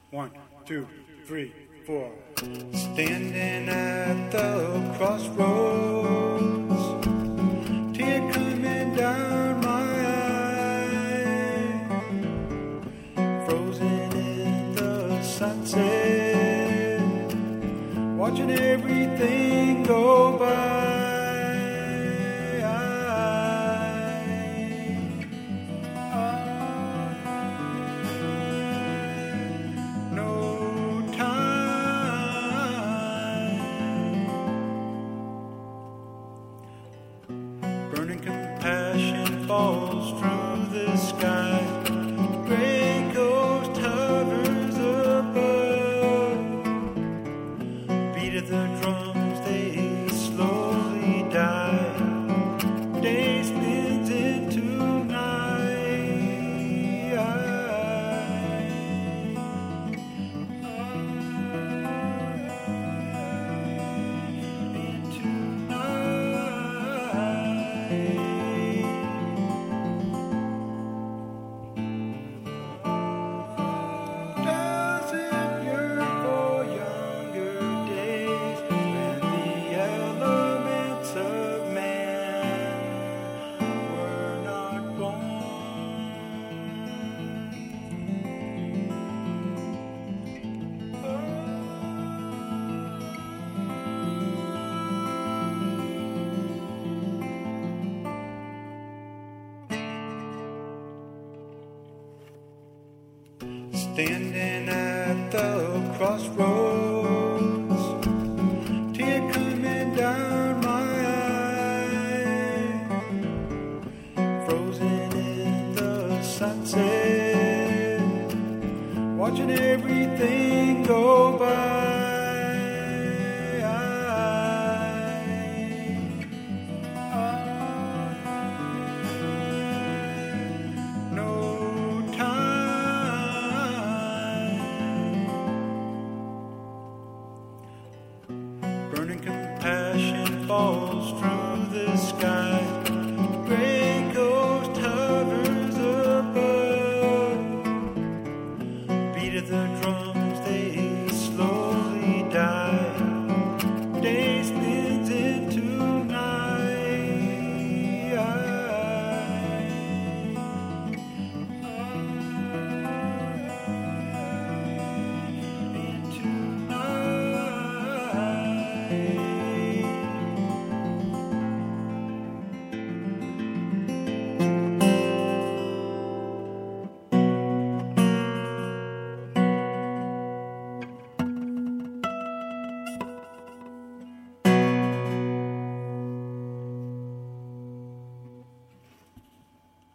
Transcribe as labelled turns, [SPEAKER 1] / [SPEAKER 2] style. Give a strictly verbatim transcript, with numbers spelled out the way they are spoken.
[SPEAKER 1] One, two, three, four. Standing at the crossroads, tear coming down my eye, frozen in the sunset, watching everything go by. Burning compassion falls through the sky. Gray ghost hovers above. Beat of the drums, they slowly die. Day spins into night. Into standing at the crossroads, tear coming down my eye, frozen in the sunset, watching everything go by. Burning compassion falls